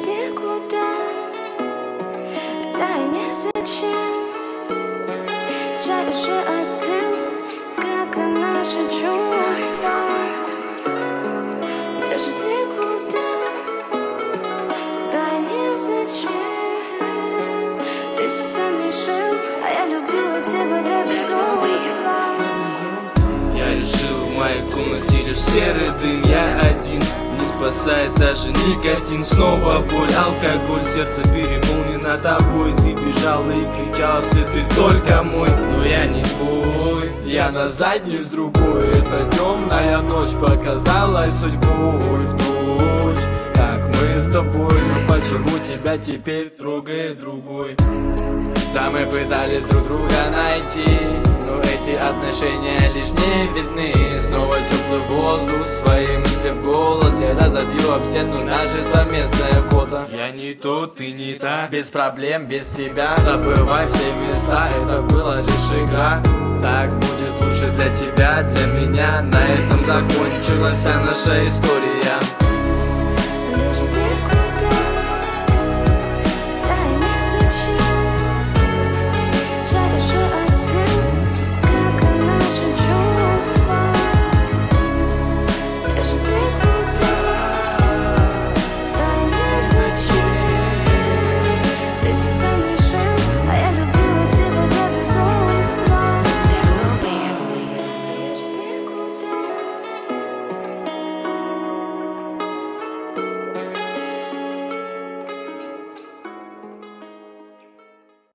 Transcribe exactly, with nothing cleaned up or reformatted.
никуда, да и незачем. Чай уже остыл, как и наши чувства. Бежит никуда, да и незачем. Ты все сам решил, а я любила тебя до безумства. Я решил, в моей комнате лишь серый дым, я один. Не спасает даже никотин. Снова боль, алкоголь, сердце переполнено тобой. Ты бежала и кричала, что ты только мой. Но я не твой, я на задней с другой. Эта темная ночь показалась судьбой вдруг, как мы с тобой. Но почему тебя теперь трогает другой? Да, мы пытались друг друга найти, но эти отношения лишь не видны. Снова теплый воздух, свои мысли в голос. Я разобью об стену наше совместное фото. Я не тот, ты не та, без проблем, без тебя. Забывай все места, это была лишь игра. Так будет лучше для тебя, для меня. На этом закончилась вся наша история.